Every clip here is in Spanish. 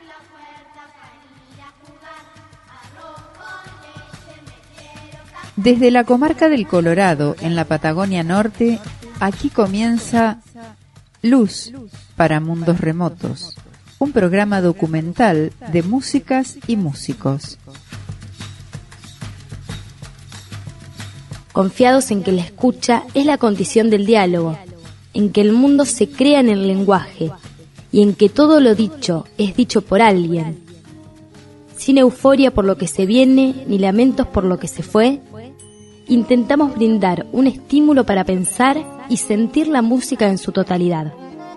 Desde la comarca del Colorado, en la Patagonia Norte, aquí comienza Luz para Mundos Remotos, un programa documental de músicas y músicos. Confiados en que la escucha es la condición del diálogo, en que el mundo se crea en el lenguaje y en que todo lo dicho es dicho por alguien. Sin euforia por lo que se viene, ni lamentos por lo que se fue, intentamos brindar un estímulo para pensar y sentir la música en su totalidad.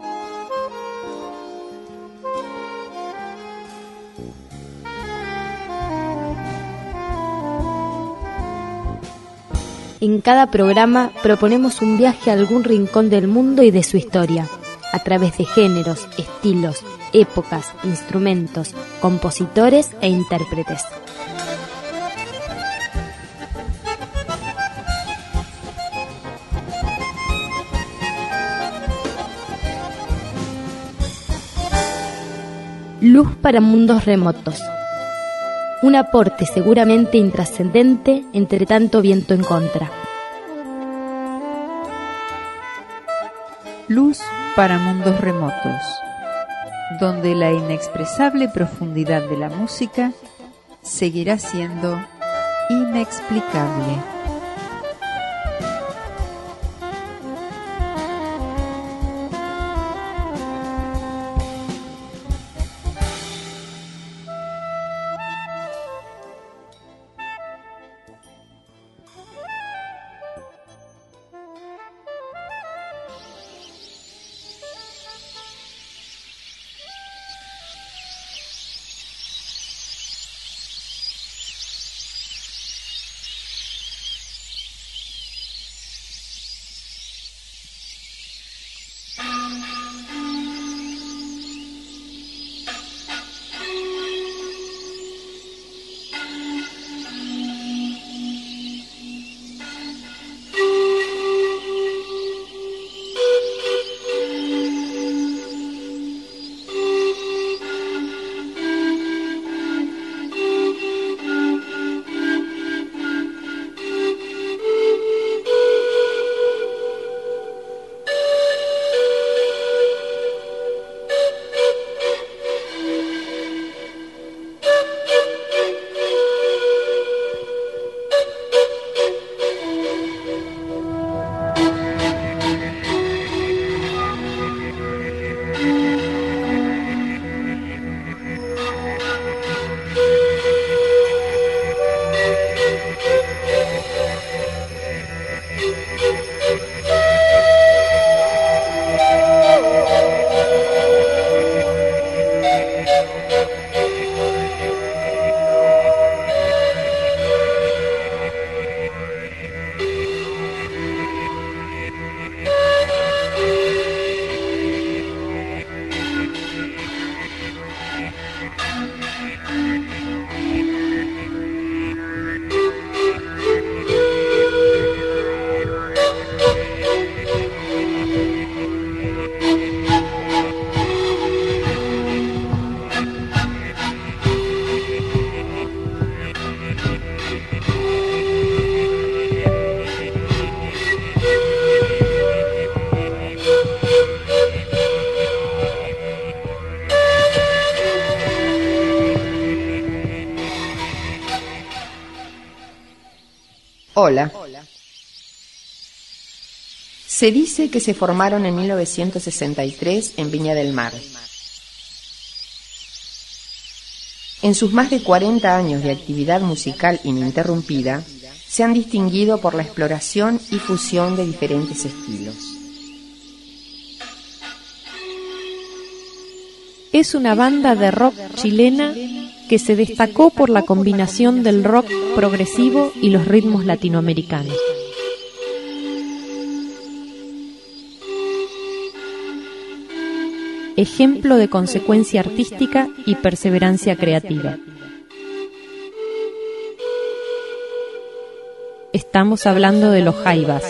En cada programa proponemos un viaje a algún rincón del mundo y de su historia, a través de géneros, estilos, épocas, instrumentos, compositores e intérpretes. Luz para Mundos Remotos. Un aporte seguramente intrascendente entre tanto viento en contra. Luz para Mundos Remotos, donde la inexpresable profundidad de la música seguirá siendo inexplicable. Hola. Se dice que se formaron en 1963 en Viña del Mar. En sus más de 40 años de actividad musical ininterrumpida, se han distinguido por la exploración y fusión de diferentes estilos. Es una banda de rock chilena que se destacó por la combinación del rock progresivo y los ritmos latinoamericanos. Ejemplo de consecuencia artística y perseverancia creativa. Estamos hablando de los Jaivas.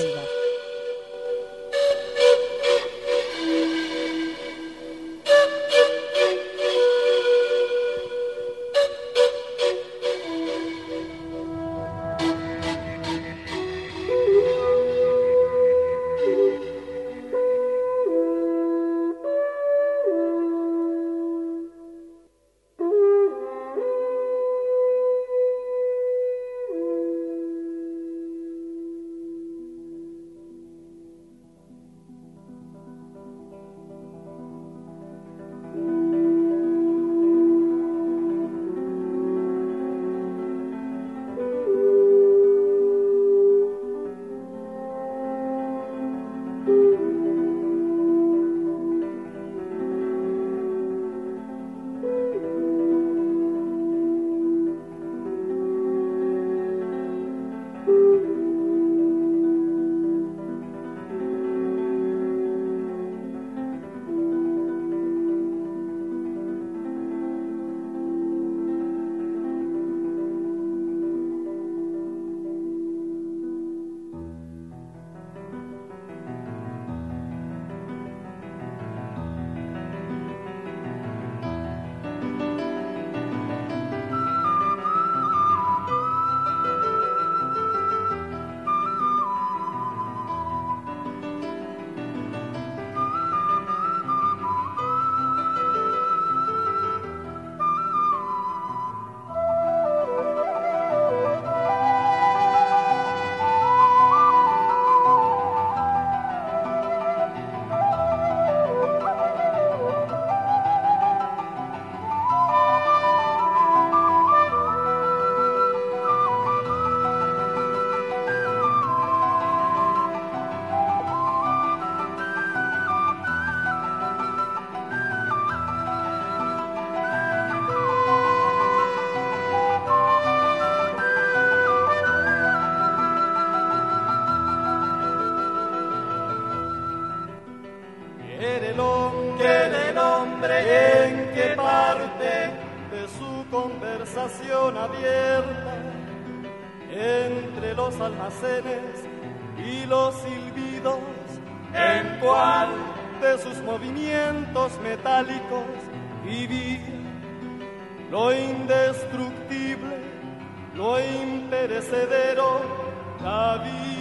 conversación abierta entre los almacenes y los silbidos, en cual de sus movimientos metálicos vivía lo indestructible, lo imperecedero, la vida.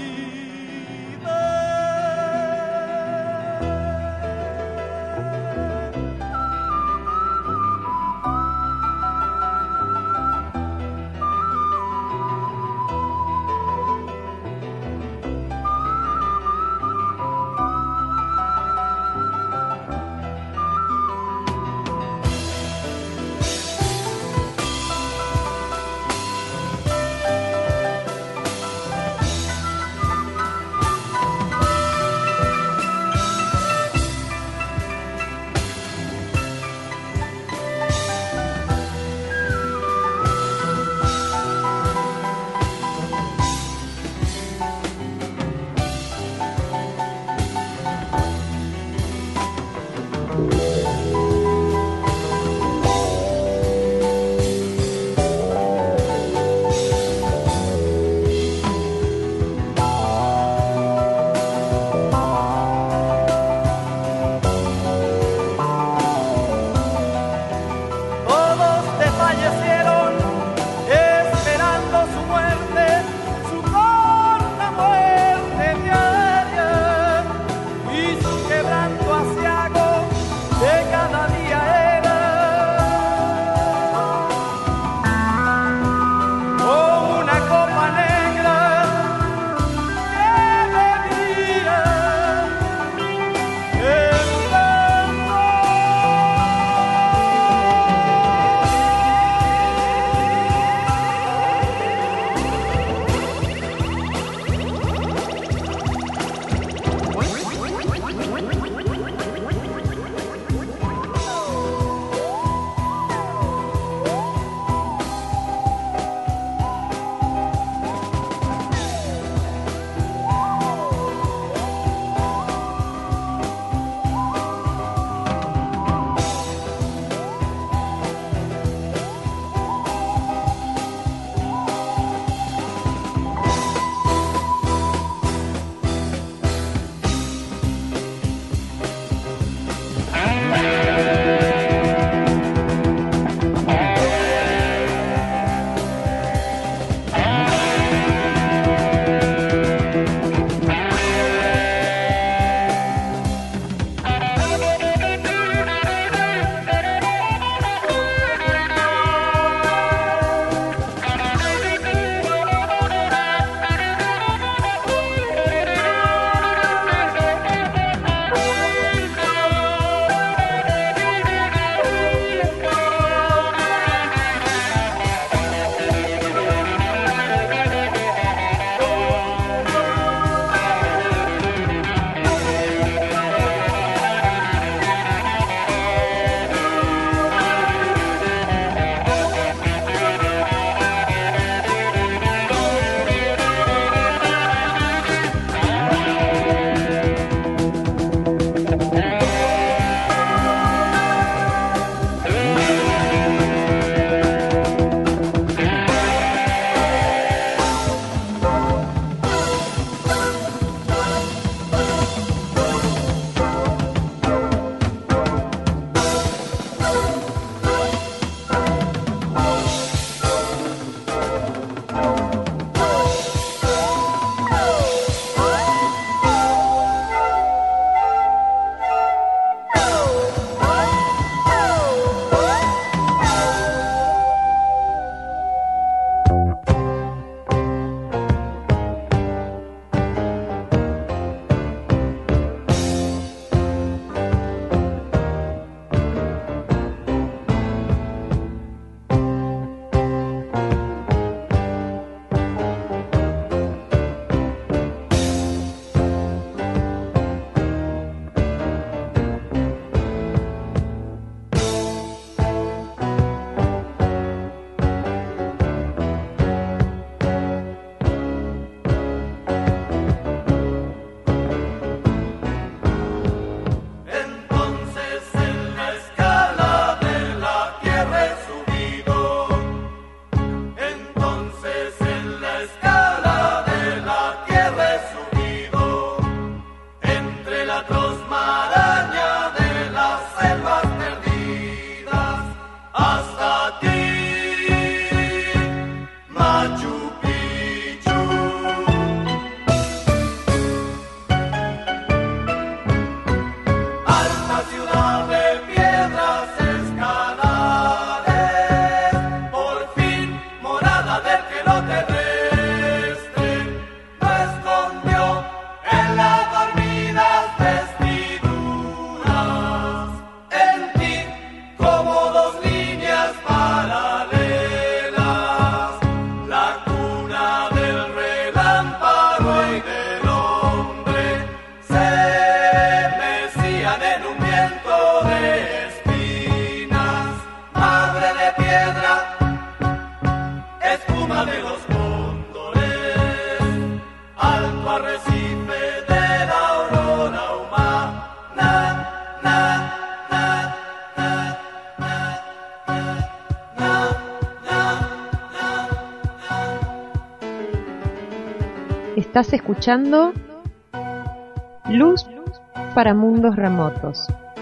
Estás escuchando Luz para Mundos Remotos.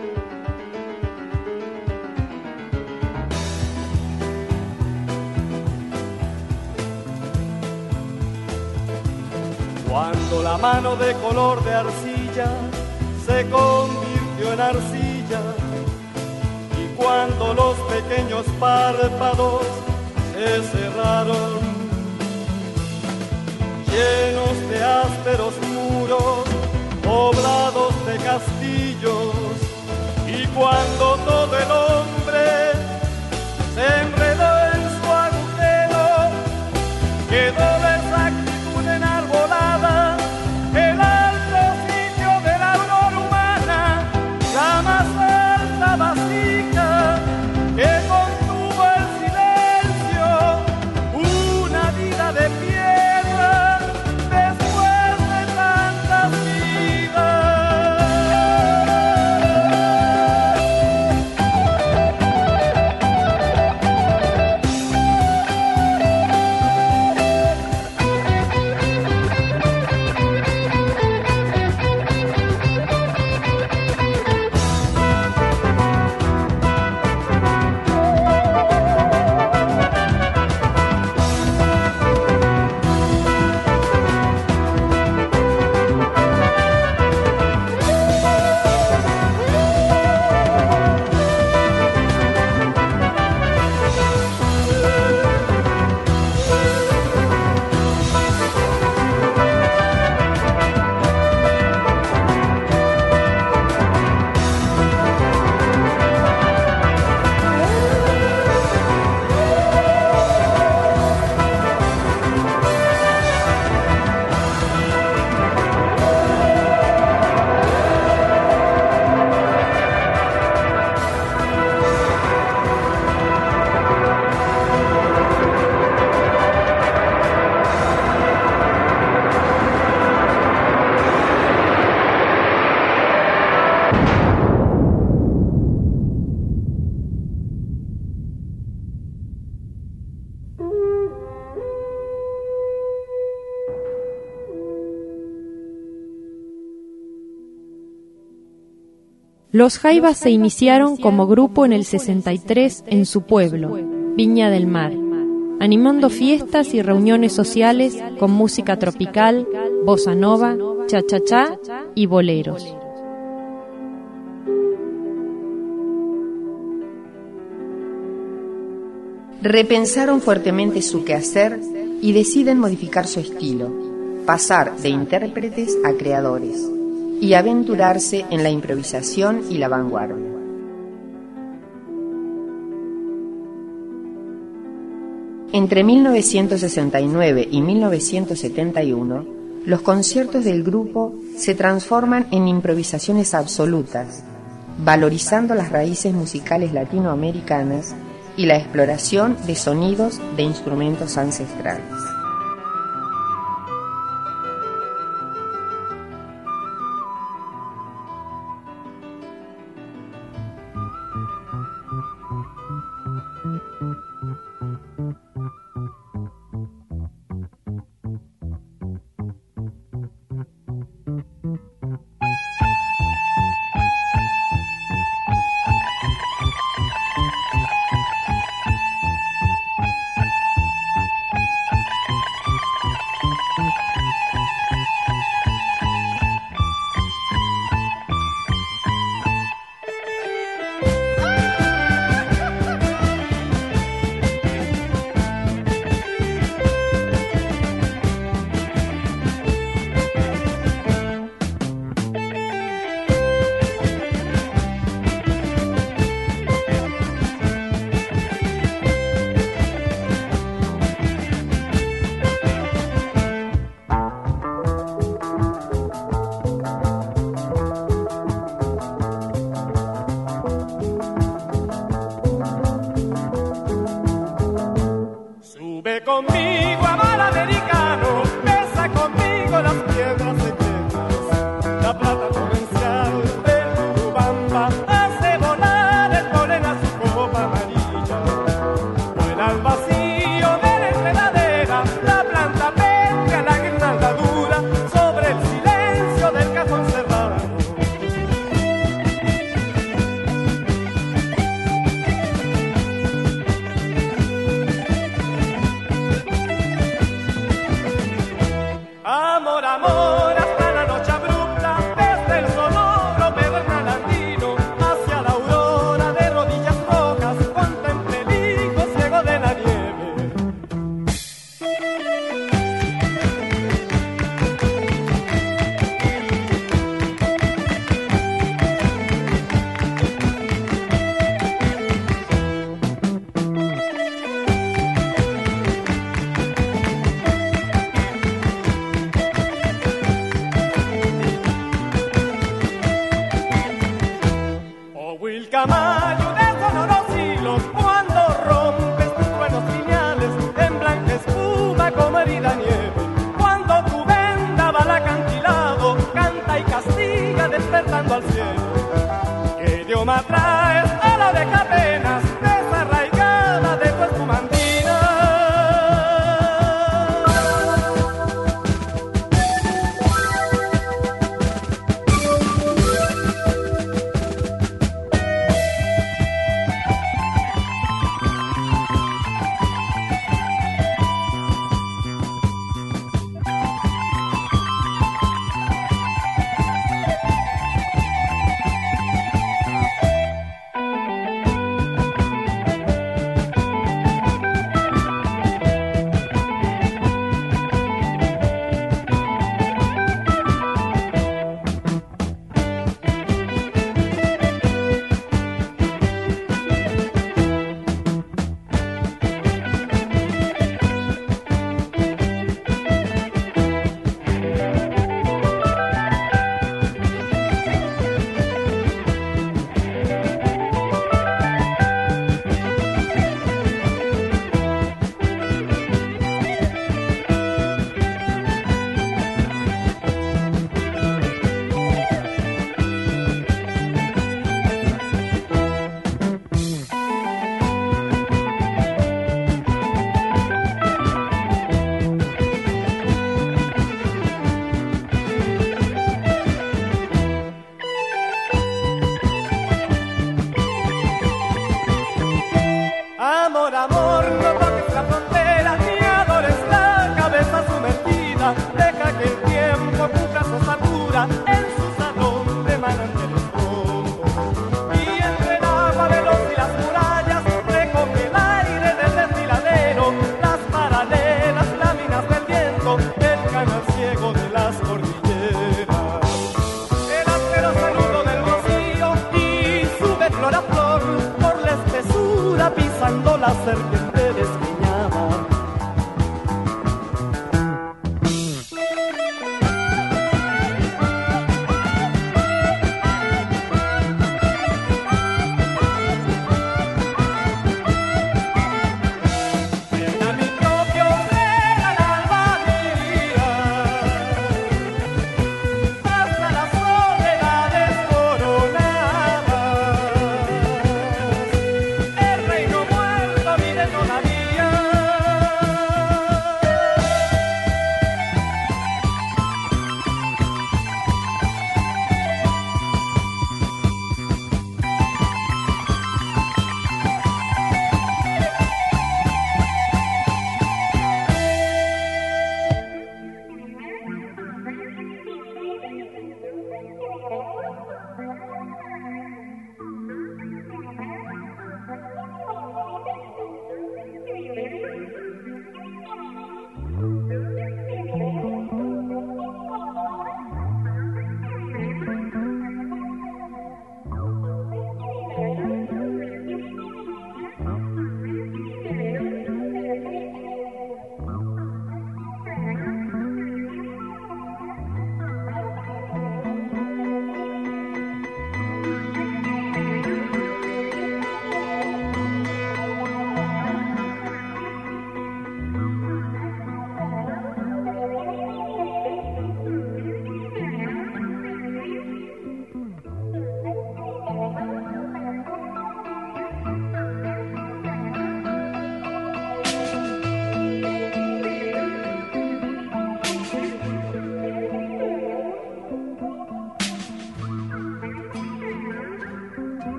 Cuando la mano de color de arcilla se convirtió en arcilla y cuando los pequeños párpados se cerraron, llenos de ásperos muros, poblados de castillos, y cuando todo el hombre se enredó en su agujero, quedó la exactitud enarbolada, el alto sitio de la aurora humana, la más alta vasija que contuvo el silencio, una vida de piedra después de tantas vidas. Los Jaivas se iniciaron como grupo en el 63 en su pueblo, Viña del Mar, animando fiestas y reuniones sociales con música tropical, bossa nova, cha-cha-cha y boleros. Repensaron fuertemente su quehacer y deciden modificar su estilo, pasar de intérpretes a creadores y aventurarse en la improvisación y la vanguardia. Entre 1969 y 1971, los conciertos del grupo se transforman en improvisaciones absolutas, valorizando las raíces musicales latinoamericanas y la exploración de sonidos de instrumentos ancestrales. guamal americano, besa conmigo las piedras secretas. La plata torrencial del Urubamba hace volar el polen a su copa amarilla. Vuela al vacío de la enredadera, la planta pétrea, la guirnalda dura sobre el silencio del cajón cerrado. Amor, amor, hasta la noche abrupta, desde el sonoro pedernal andino, hacia la aurora de rodillas rojas, contemple el hijo ciego de la nieve. Wilcamayo de sonoros hilos, cuando rompes tus truenos lineales en blanca espuma como herida nieve, cuando tu vendaval acantilado canta y castiga despertando al cielo. ¿Qué idioma traes a la oreja apenas desarraigada de tu espumantina?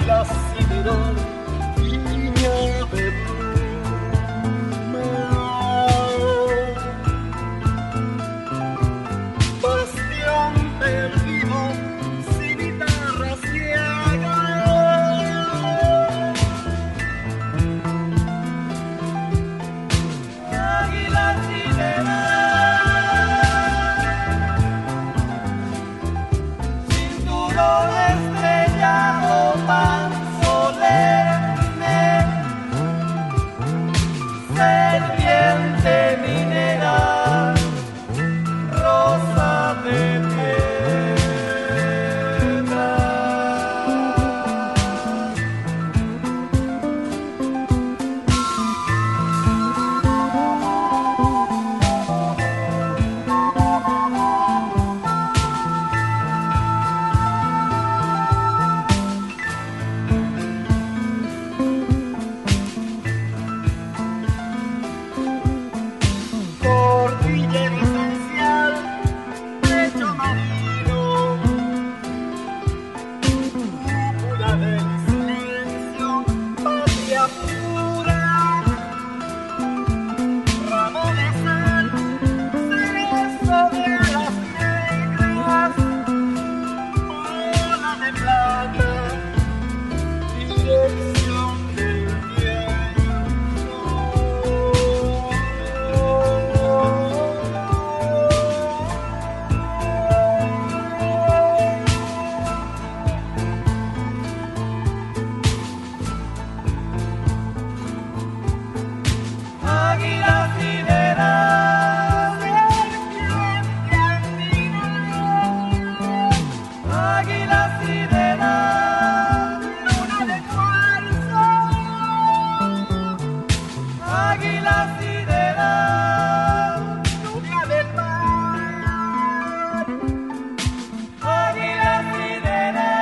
águila sideral, viña de pluma, bastión perdido, sin guitarra ciega. Águila sideral, cinturón estrellado, pan solemne, serpiente minera, rosa de piedra. Cordillera esencial, pecho marino, cúpula del silencio, patria pura, ramo de sal, cerezo de alas negras, bola de plata, dirección del águila sideral, serpiente andina, águila sideral, luna de cuarzo, águila sideral, lluvia del mar, águila sideral.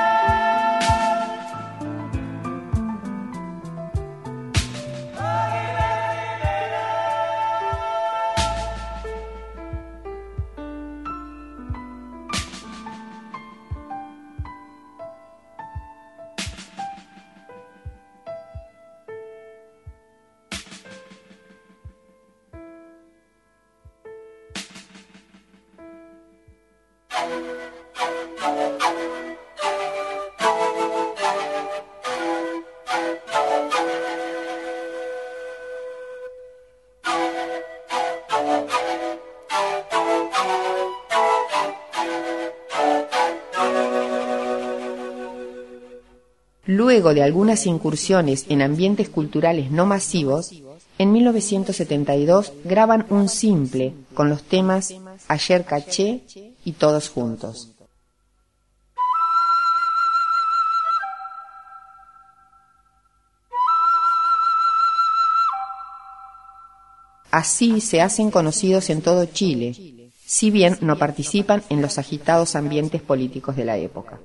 Luego de algunas incursiones en ambientes culturales no masivos, en 1972 graban un simple con los temas Ayer caché y Todos juntos. Así se hacen conocidos en todo Chile, si bien no participan en los agitados ambientes políticos de la época.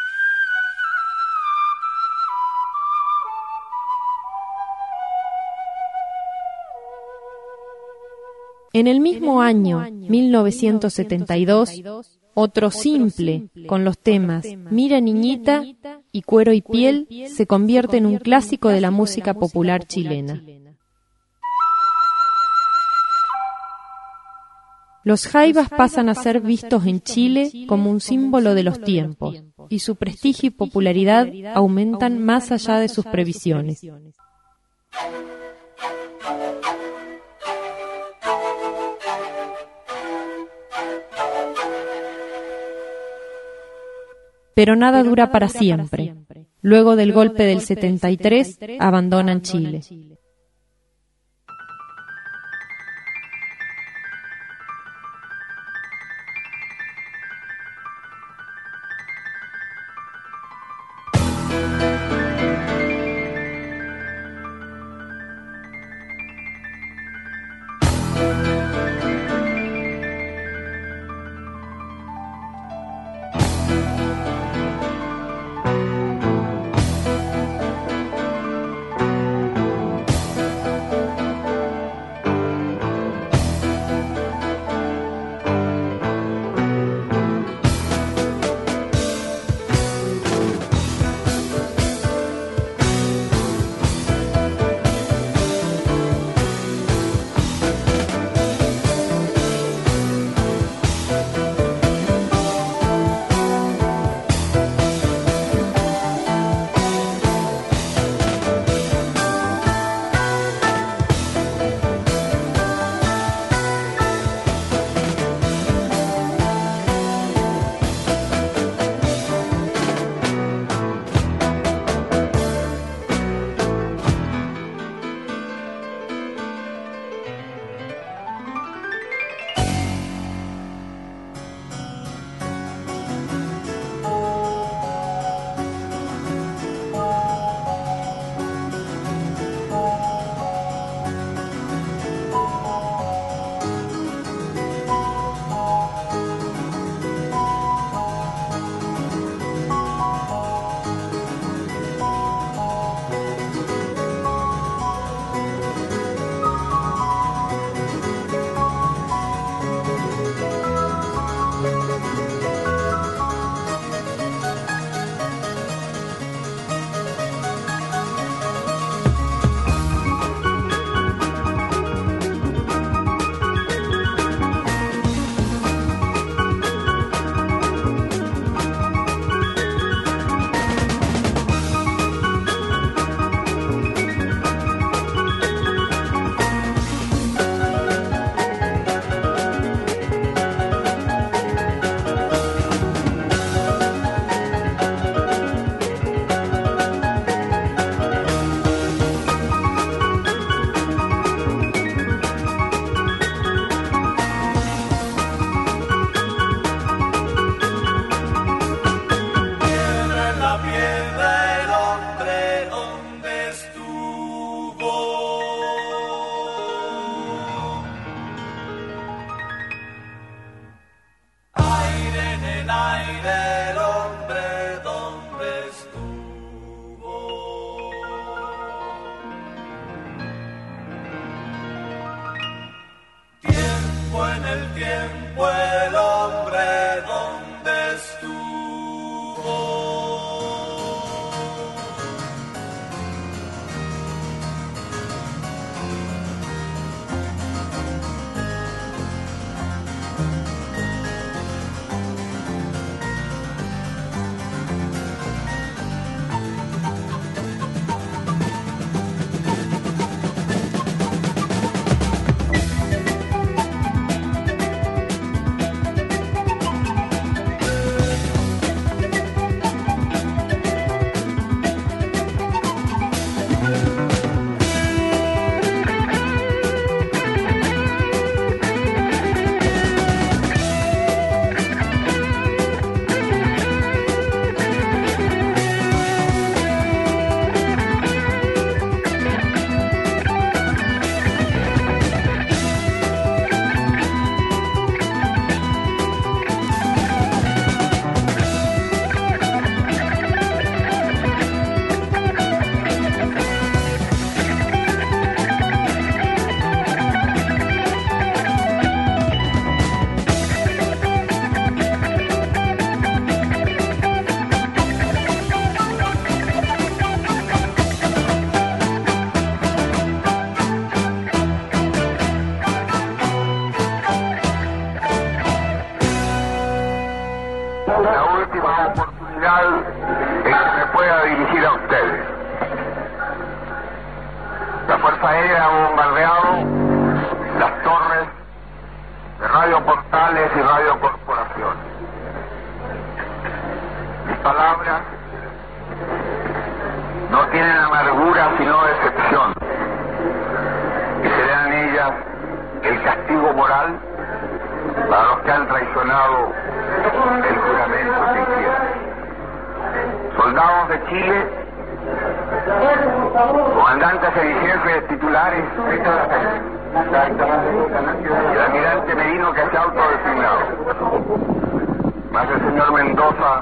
En el mismo año, 1972, otro simple, con los temas Mira Niñita y Cuero y Piel, se convierte en un clásico de la música popular chilena. Los jaivas pasan a ser vistos en Chile como un símbolo de los tiempos, y su prestigio y popularidad aumentan más allá de sus previsiones. Pero nada dura para siempre. Luego del golpe del 73, abandonan Chile. palabras no tienen amargura sino decepción, y serán ellas el castigo moral para los que han traicionado el juramento que hicieron. Soldados de Chile, comandantes en jefes titulares, el almirante Merino, que se ha autodesignado, más el señor Mendoza,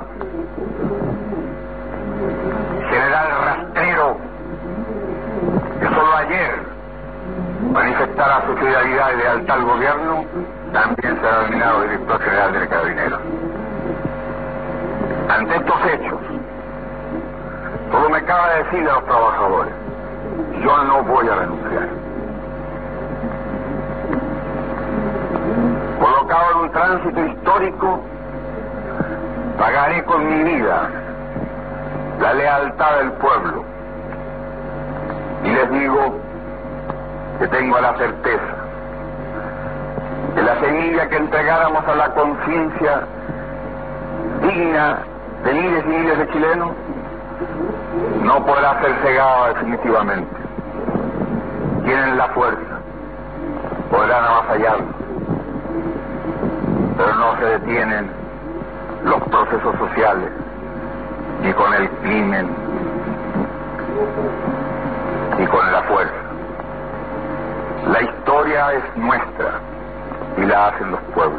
general rastrero, que solo ayer manifestara su fidelidad y lealtad al gobierno, también será nominado director general de Carabineros. Ante estos hechos, todo me cabe decirle a los trabajadores: yo no voy a renunciar. Colocado en un tránsito histórico, pagaré con mi vida la lealtad del pueblo. Y les digo que tengo la certeza que la semilla que entregáramos a la conciencia digna de miles y miles de chilenos no podrá ser cegada definitivamente. Tienen la fuerza, podrán avasallarlo, pero no se detienen los procesos sociales ni con el crimen ni con la fuerza. La historia es nuestra y la hacen los pueblos.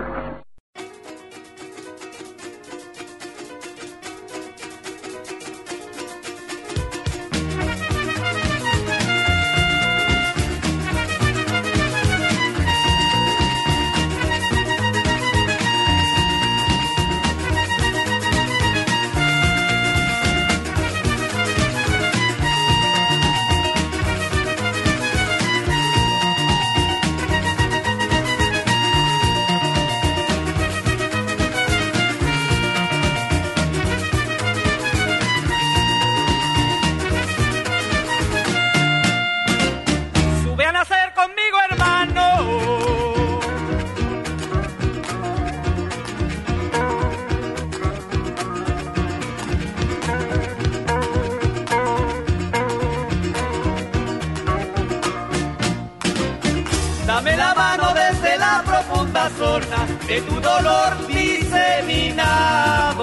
Dame la mano desde la profunda zona de tu dolor diseminado.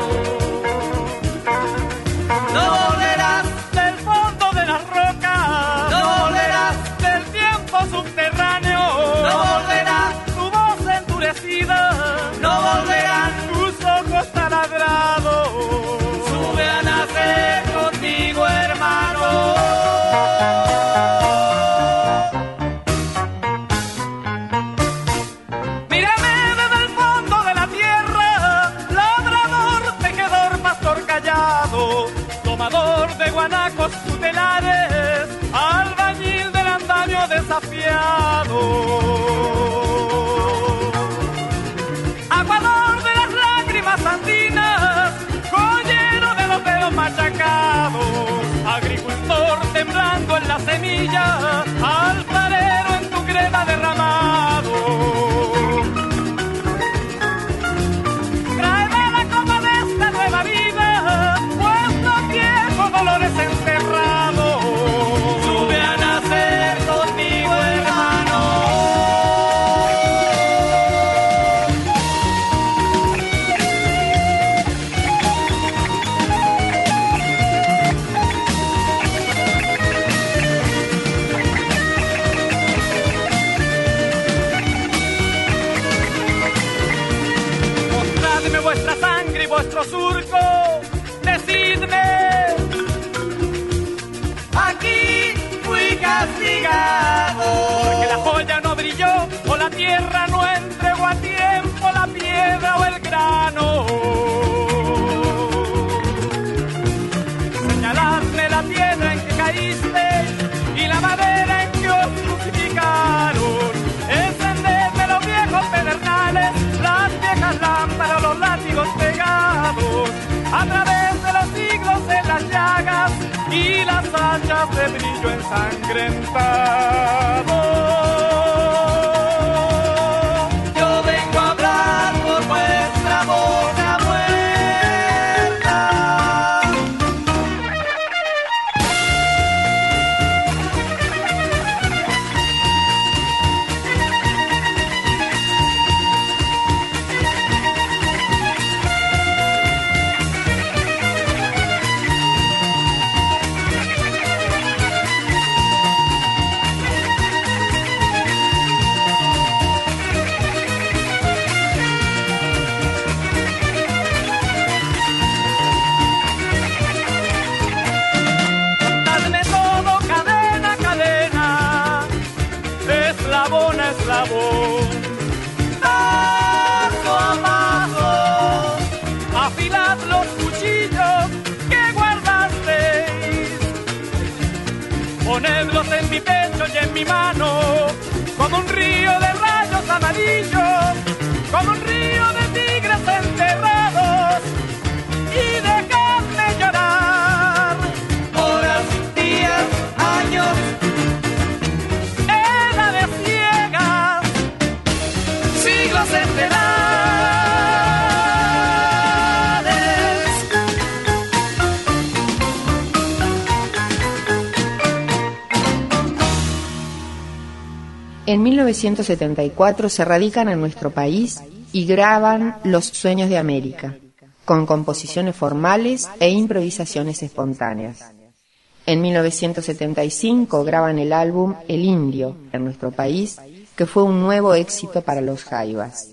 No volverás del fondo de las rocas, no volverás del tiempo subterráneo, no volverás tu voz endurecida, no volverán tus ojos taladrados. Sube a nacer contigo, hermano. Tomador de guanacos tutelares, albañil del andamio desafiado. Aguador de las lágrimas andinas, joyero de los dedos machacados, agricultor temblando en la semilla, alfarero en tu greda derramado. Tráeme la copa de esta nueva vida, dolores enterrados. Sube a nacer conmigo, hermano. Mostradme vuestra sangre y vuestro surco. Decidme. Aquí fui castigado porque la joya no brilló o la tierra no entregó a tiempo la piedra o el grano. Señaladme la piedra en que caíste y la madera en que os crucificaron. Encendedme los viejos pedernales, las viejas lámparas, los látigos pegados a través de los siglos en las llagas y las hachas de brillo ensangrentado. Yo vengo a hablar por vuestra boca muerta. clavo. Paso a paso, afilad los cuchillos que guardasteis. Ponedlos en mi pecho y en mi mano, como un río de rayos amarillos, como un río de tigres enterrados, y dejadme llorar. Horas, días, años, edades ciegas, siglos enterados. En 1974 se radican en nuestro país y graban Los Sueños de América, con composiciones formales e improvisaciones espontáneas. En 1975 graban el álbum El Indio en nuestro país, que fue un nuevo éxito para los Jaivas.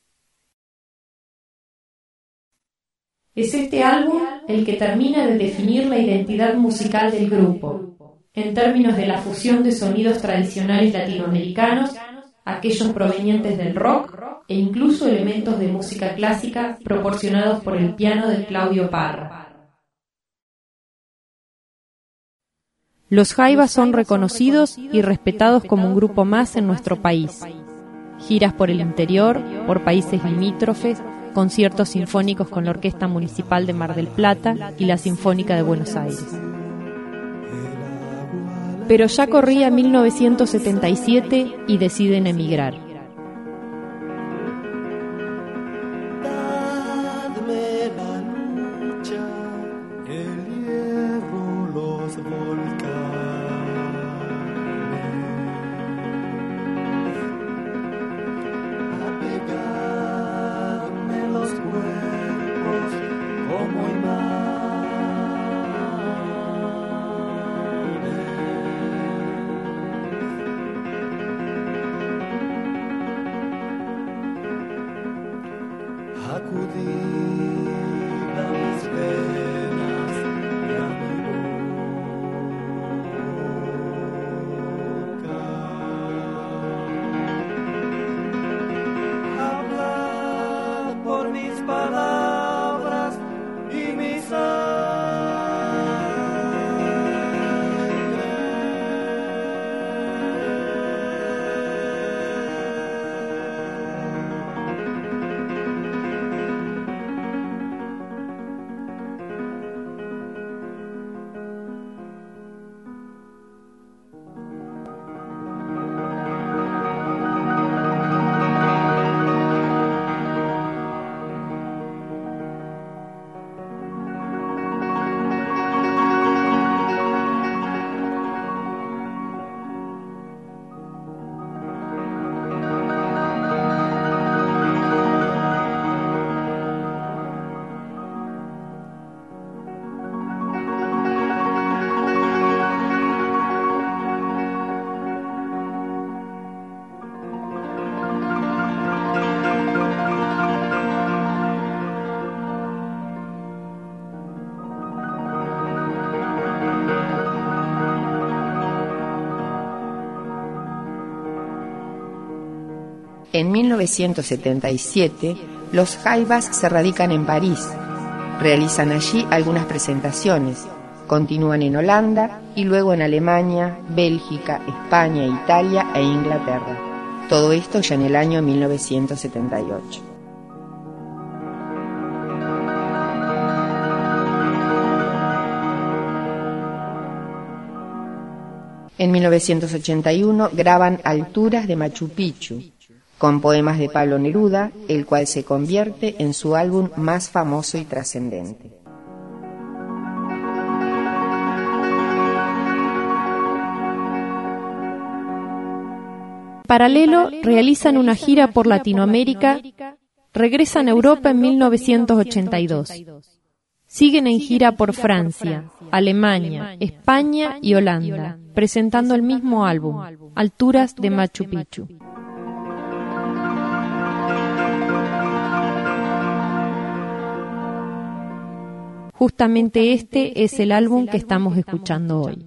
Es este álbum el que termina de definir la identidad musical del grupo, en términos de la fusión de sonidos tradicionales latinoamericanos, aquellos provenientes del rock e incluso elementos de música clásica proporcionados por el piano de Claudio Parra. Los Jaivas son reconocidos y respetados como un grupo más en nuestro país. Giras por el interior, por países limítrofes, conciertos sinfónicos con la Orquesta Municipal de Mar del Plata y la Sinfónica de Buenos Aires. Pero ya corría 1977 y deciden emigrar. Dadme la lucha, el hierro, los volcanes. Apegadme los cuerpos como imanes. Acudid a mis venas y a mi boca. Hablad por mis palabras y mi sangre. En 1977, los Jaivas se radican en París, realizan allí algunas presentaciones, continúan en Holanda y luego en Alemania, Bélgica, España, Italia e Inglaterra. Todo esto ya en el año 1978. En 1981 graban Alturas de Machu Picchu, con poemas de Pablo Neruda, el cual se convierte en su álbum más famoso y trascendente. En paralelo, realizan una gira por Latinoamérica, regresan a Europa en 1982. Siguen en gira por Francia, Alemania, España y Holanda, presentando el mismo álbum, Alturas de Machu Picchu. Justamente este es el álbum que estamos escuchando hoy.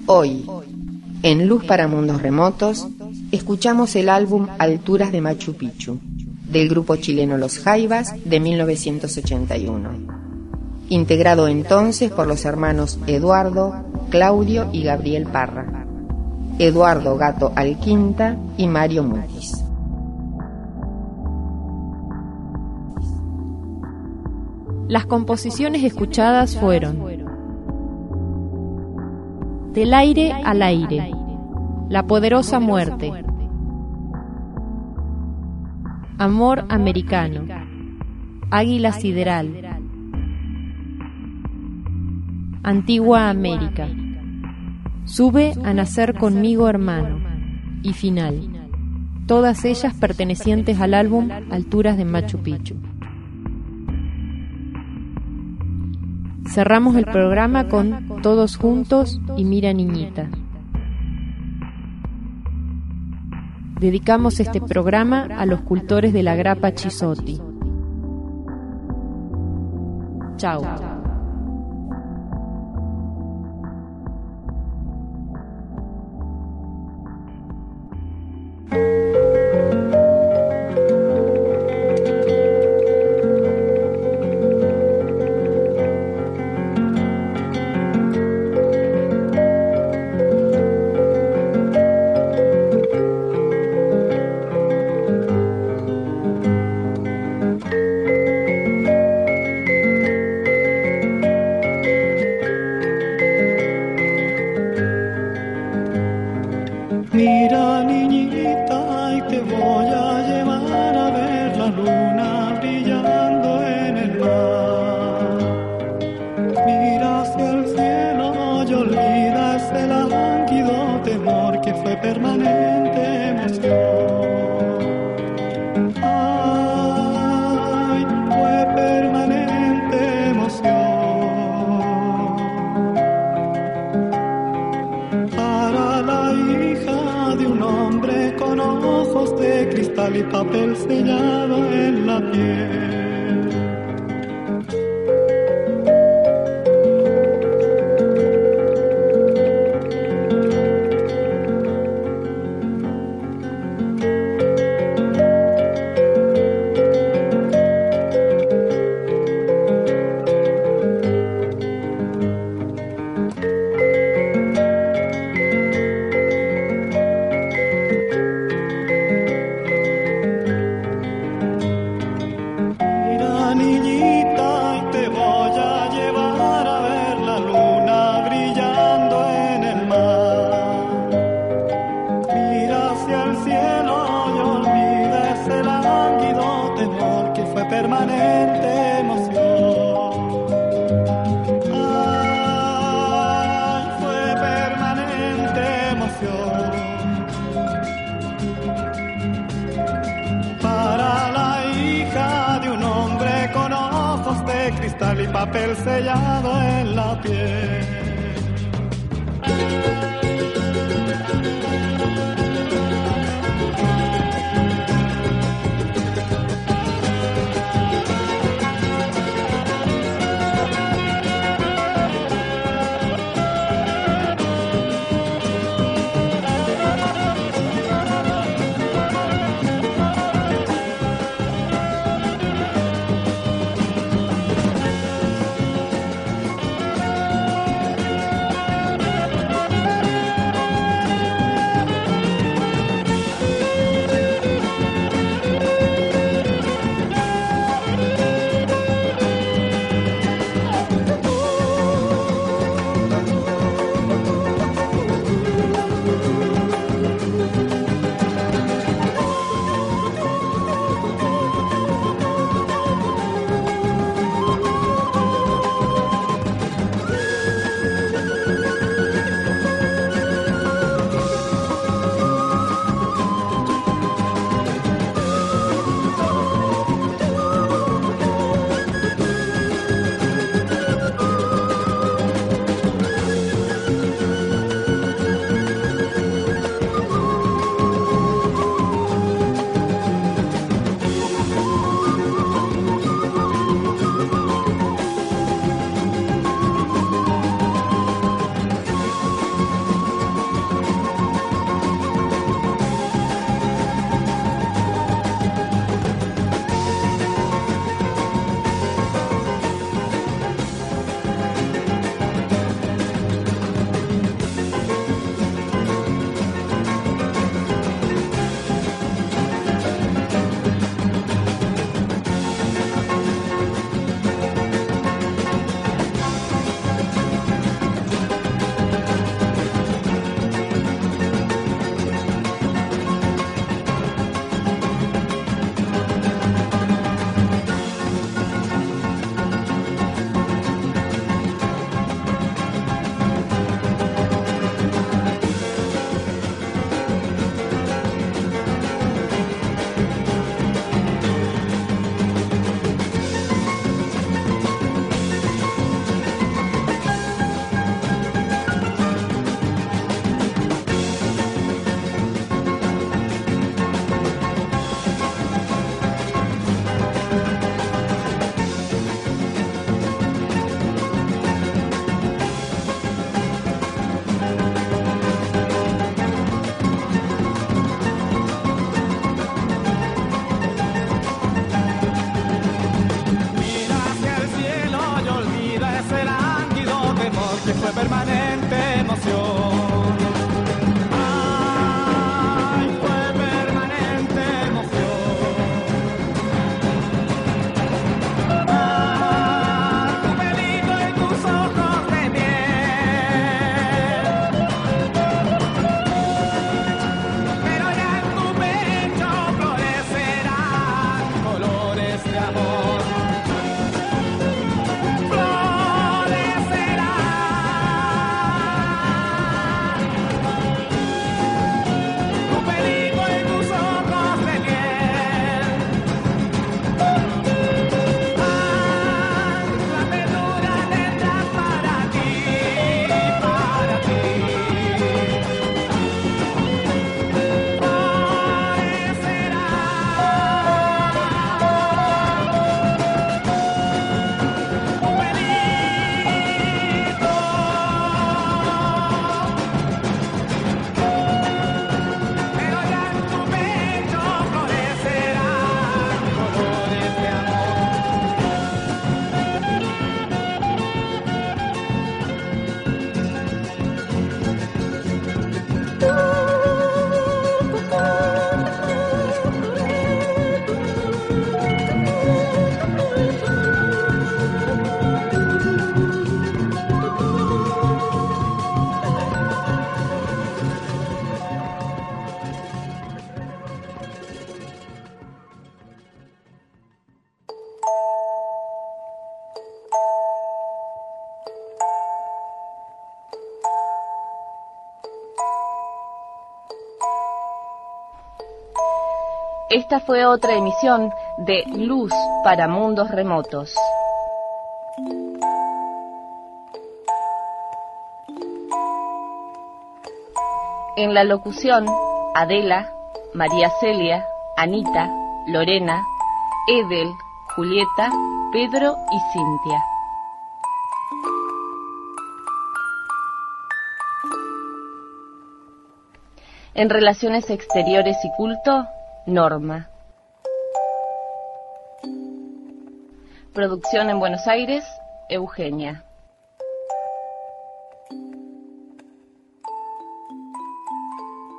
Hoy, en Luz para Mundos Remotos, escuchamos el álbum Alturas de Machu Picchu, del grupo chileno Los Jaivas, de 1981, integrado entonces por los hermanos Eduardo, Claudio y Gabriel Parra, Eduardo Gato Alquinta y Mario Mutis. Las composiciones escuchadas fueron Del aire al aire, La poderosa muerte, Amor americano, Águila sideral, Antigua América, Sube a nacer conmigo hermano y Final, todas ellas pertenecientes al álbum Alturas de Machu Picchu. Cerramos el programa con Todos juntos y Mira niñita. Dedicamos este programa a los cultores de la grapa Chizotti. Chao. Mira niñita y te voy a llevar a ver la luna brillando en el mar. Mira hacia el cielo y olvida ese lánguido temor que fue permanente emoción. Ay, fue permanente emoción. Para la hija de un hombre con ojos de cristal y papel sellado en la piel. Permanente emoción. Ay, fue permanente emoción. Para la hija de un hombre con ojos de cristal y papel sellado en la piel. Esta fue otra emisión de Luz para Mundos Remotos. En la locución, Adela, María Celia, Anita, Lorena, Edel, Julieta, Pedro y Cintia. En Relaciones Exteriores y Culto, Norma. Producción en Buenos Aires, Eugenia.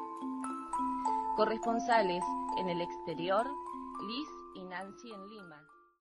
Corresponsales en el exterior, Liz y Nancy en Lima.